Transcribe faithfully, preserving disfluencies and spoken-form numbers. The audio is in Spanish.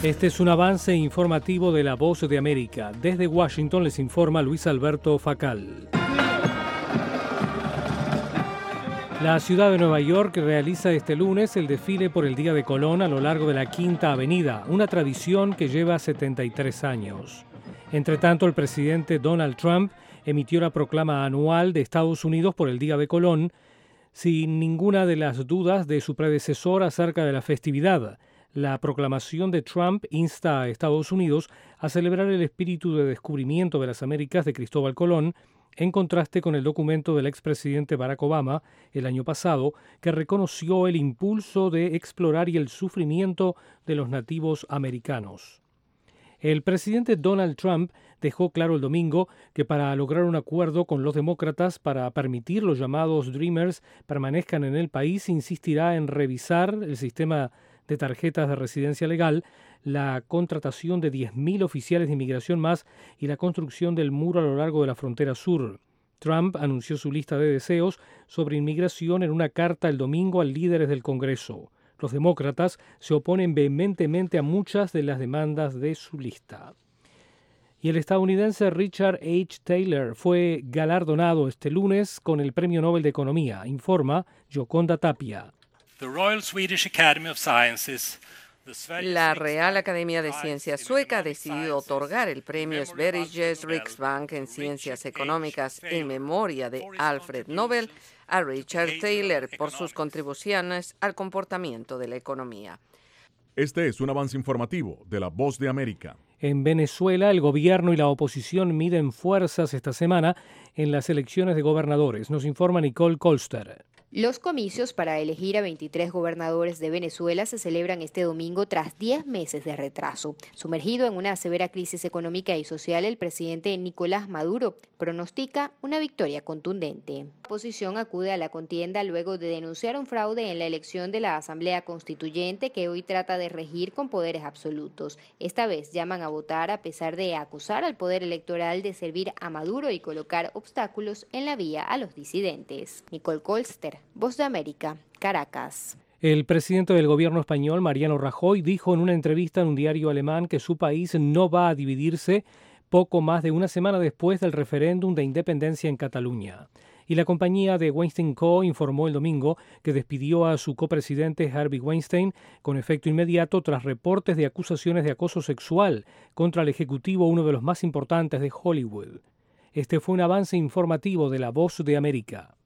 Este es un avance informativo de La Voz de América. Desde Washington les informa Luis Alberto Facal. La ciudad de Nueva York realiza este lunes el desfile por el Día de Colón a lo largo de la Quinta Avenida, una tradición que lleva setenta y tres años. Entre tanto, el presidente Donald Trump emitió la proclama anual de Estados Unidos por el Día de Colón, sin ninguna de las dudas de su predecesor acerca de la festividad. La proclamación de Trump insta a Estados Unidos a celebrar el espíritu de descubrimiento de las Américas de Cristóbal Colón, en contraste con el documento del expresidente Barack Obama el año pasado, que reconoció el impulso de explorar y el sufrimiento de los nativos americanos. El presidente Donald Trump dejó claro el domingo que para lograr un acuerdo con los demócratas para permitir los llamados Dreamers permanezcan en el país, insistirá en revisar el sistema de tarjetas de residencia legal, la contratación de diez mil oficiales de inmigración más y la construcción del muro a lo largo de la frontera sur. Trump anunció su lista de deseos sobre inmigración en una carta el domingo a líderes del Congreso. Los demócratas se oponen vehementemente a muchas de las demandas de su lista. Y el estadounidense Richard H. Taylor fue galardonado este lunes con el Premio Nobel de Economía, informa Yoconda Tapia. The Royal Swedish Academy of Sciences, La Real Academia de Ciencias Sueca ha decidido otorgar el premio Sveriges Riksbank en Ciencias Económicas en memoria de Alfred Nobel a Richard Taylor por sus contribuciones al comportamiento de la economía. Este es un avance informativo de La Voz de América. En Venezuela, el gobierno y la oposición miden fuerzas esta semana en las elecciones de gobernadores. Nos informa Nicole Colster. Los comicios para elegir a veintitrés gobernadores de Venezuela se celebran este domingo tras diez meses de retraso. Sumergido en una severa crisis económica y social, el presidente Nicolás Maduro pronostica una victoria contundente. La oposición acude a la contienda luego de denunciar un fraude en la elección de la Asamblea Constituyente que hoy trata de regir con poderes absolutos. Esta vez llaman a votar a pesar de acusar al poder electoral de servir a Maduro y colocar obstáculos en la vía a los disidentes. Nicole Colster, Voz de América, Caracas. El presidente del gobierno español, Mariano Rajoy, dijo en una entrevista en un diario alemán que su país no va a dividirse poco más de una semana después del referéndum de independencia en Cataluña. Y la compañía de Weinstein Co. informó el domingo que despidió a su copresidente Harvey Weinstein con efecto inmediato tras reportes de acusaciones de acoso sexual contra el ejecutivo, uno de los más importantes de Hollywood. Este fue un avance informativo de La Voz de América.